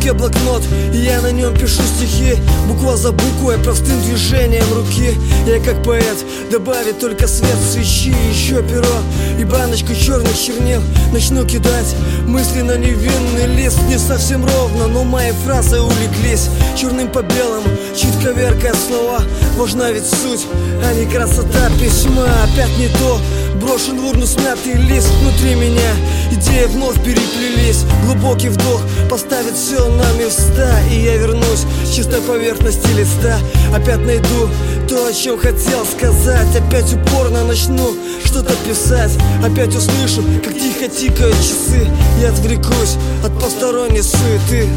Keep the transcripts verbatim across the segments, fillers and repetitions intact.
руке блокнот, и я на нем пишу стихи, буква за буквой, простым движением руки. Я как поэт, добавить только свет свечи, еще перо и баночку черных чернил. Начну кидать мысли на невинный лист. Не совсем ровно, но мои фразы улеглись черным по белому, чуть коверкая слова. Важна ведь суть, а не красота письма. Опять не то, брошен в урну смятый лист. Внутри меня идеи вновь переплелись. Глубокий вдох поставит все на места, и я вернусь с чистой поверхности листа. Опять найду то, о чем хотел сказать. Опять упорно начну что-то писать. Опять услышу, как тихо тикают часы. Я отвлекусь от посторонней суеты.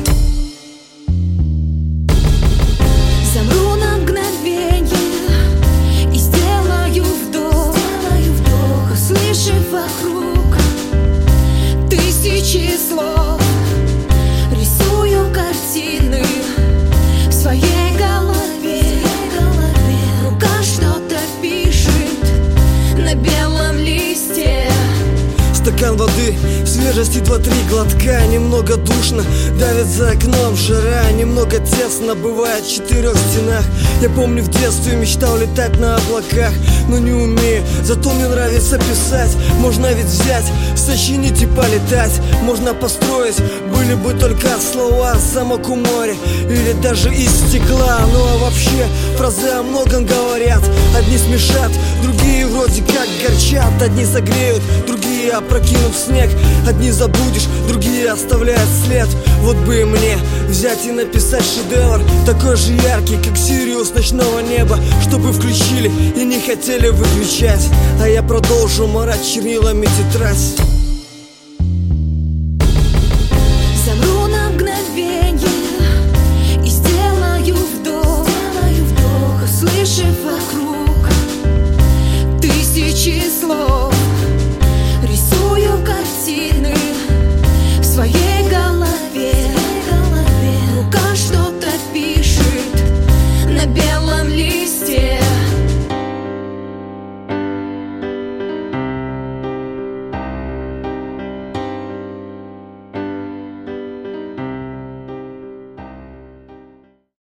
Замру на мгновенье и сделаю вдох, сделаю вдох, услышав вокруг тысячи слов. Рисую картины в своей голове, рука что-то пишет на белом листе. Стакан воды, свежести два-три глотка. Немного душно, давит за окном жара. Немного тесно, бывает в четырех стенах. Я помню, в детстве мечтал летать на облаках, но не умею, зато мне нравится писать. Можно ведь взять, сочинить и полетать. Можно построить, были бы только слова, замок у моря или даже из стекла. Ну а вообще, фразы о многом говорят. Одни смешат, другие вроде как горчат. Одни согреют, другие опрокинут в снег. Одни забудешь, другие оставляют след. Вот бы и мне взять и написать шедевр, такой же яркий, как Сириус ночного неба, чтобы включили и не хотели выключать. А я продолжу марать чернилами тетрадь.